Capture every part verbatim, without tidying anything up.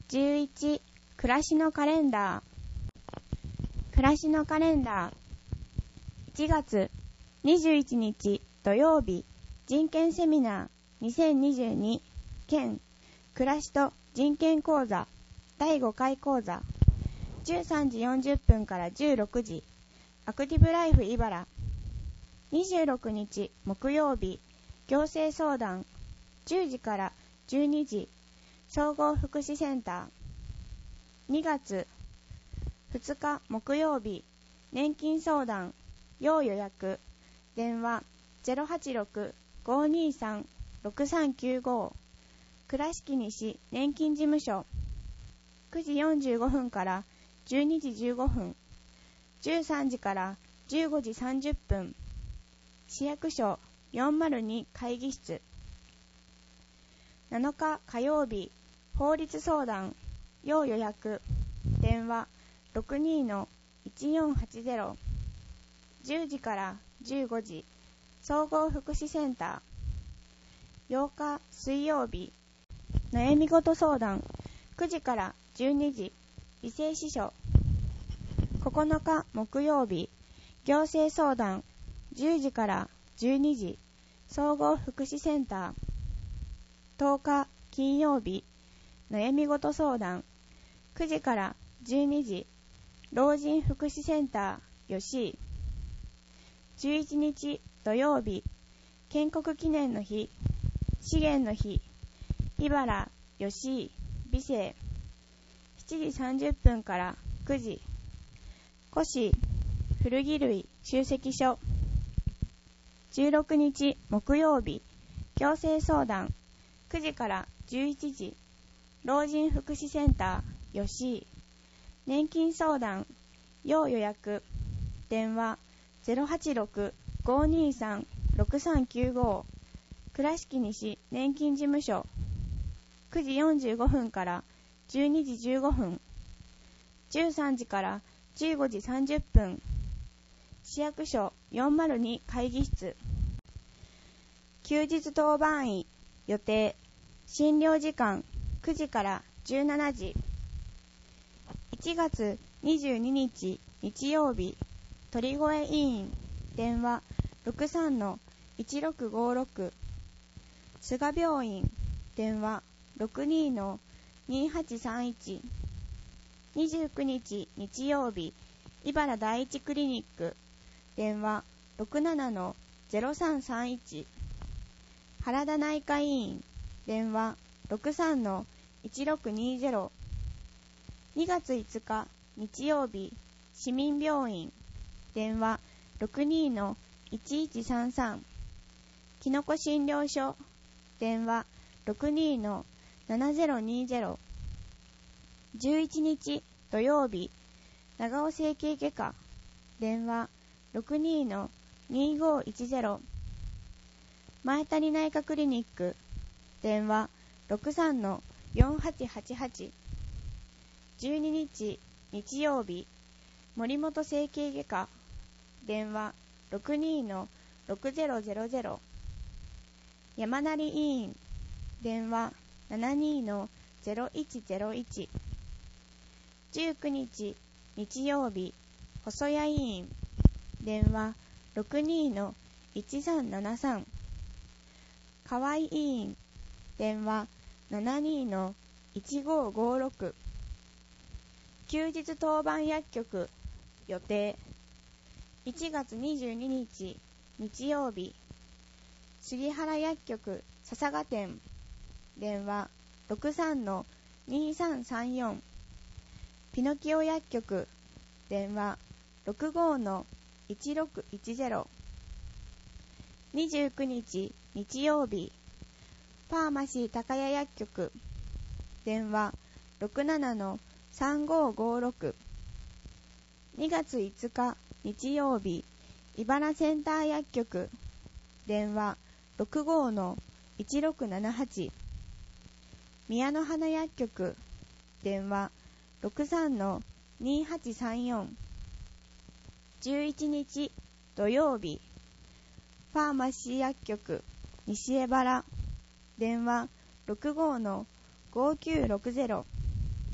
じゅういち暮らしのカレンダー暮らしのカレンダーいちがつにじゅういちにち土曜日人権セミナーにせんにじゅうに県暮らしと人権講座だいごかい講座じゅうさんじよんじゅっぷんからじゅうろくじアクティブライフ茨にじゅうろくにち木曜日行政相談じゅうじからじゅうにじ総合福祉センターにがつふつか木曜日年金相談要予約電話 ゼロはちろく ごーにーさん ろくさんきゅうご 倉敷西年金事務所くじよんじゅうごふんからじゅうにじじゅうごふんじゅうさんじからじゅうごじさんじゅっぷん市役所よんまるに会議室なのか火曜日法律相談要予約電話 ろくにーのいちよんはちゼロ じゅうじからじゅうごじ総合福祉センターようか水曜日悩み事相談くじからじゅうにじ理政司書ここのか木曜日行政相談じゅうじからじゅうにじ総合福祉センターとおか金曜日悩み事相談くじからじゅうにじ老人福祉センター吉井じゅういちにち土曜日建国記念の日資源の日茨吉井美生しちじさんじゅっぷんからくじ古紙古着類集積所じゅうろくにち木曜日行政相談くじからじゅういちじ老人福祉センター吉井年金相談要予約電話 ゼロはちろく ごーにーさん ろくさんきゅうご 倉敷西年金事務所くじよんじゅうごふんからじゅうにじじゅうごふんじゅうさんじからじゅうごじさんじゅっぷん市役所よんまるに会議室休日当番医予定診療時間くじからじゅうしちじいちがつにじゅうににち日曜日鳥越委員電話 ろくさんのいちろくごろく 菅病院電話 ろくにーのにはちさんいち にじゅうくにち日曜日茨第一クリニック電話 ろくななのゼロさんさんいち 原田内科医院電話 ろくさんのいちろくにゼロ にがついつか日曜日市民病院電話 ろくにーのいちいちさんさん きのこ診療所電話 ろくにーのななゼロにゼロ じゅういちにち土曜日長尾整形外科電話 ろくにーのにごいちゼロ 前谷内科クリニック電話 ろくさんのよんはちはちはち じゅうににち日曜日森本整形外科電話 ろくにーのろくゼロゼロゼロ 山成医院電話 ななにーのゼロいちゼロいち じゅうくにち日曜日細谷医院電話 ろくにーのいちさんななさん 河合医院電話 ななにーのいちごごろく 休日当番薬局予定いちがつにじゅうににち日曜日杉原薬局笹賀店電話 ろくさんのにさんさんよん ピノキオ薬局電話 ろくごのいちろくいちゼロ にじゅうくにち日曜日パーマシー高谷薬局電話 ろくななのさんごごろく にがついつか日曜日茨センター薬局電話 ろくごのいちろくななはち 宮の花薬局電話 ろくさんのにはちさんよん じゅういちにち土曜日パーマシー薬局西江原電話 ろくごのごきゅうろくゼロ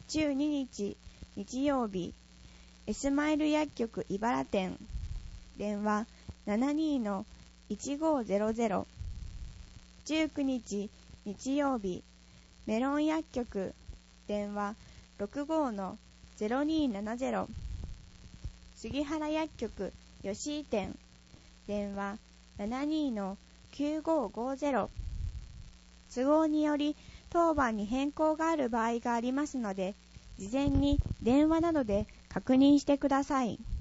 じゅうににち日曜日、エスマイル薬局茨店、電話 ななにー いちごーぜろぜろ。じゅうくにち日曜日、メロン薬局、電話 ろくごー ぜろにーななぜろ。杉原薬局吉井店、電話 ななにー きゅうごーごーぜろ。都合により当番に変更がある場合がありますので、事前に電話などで確認してください。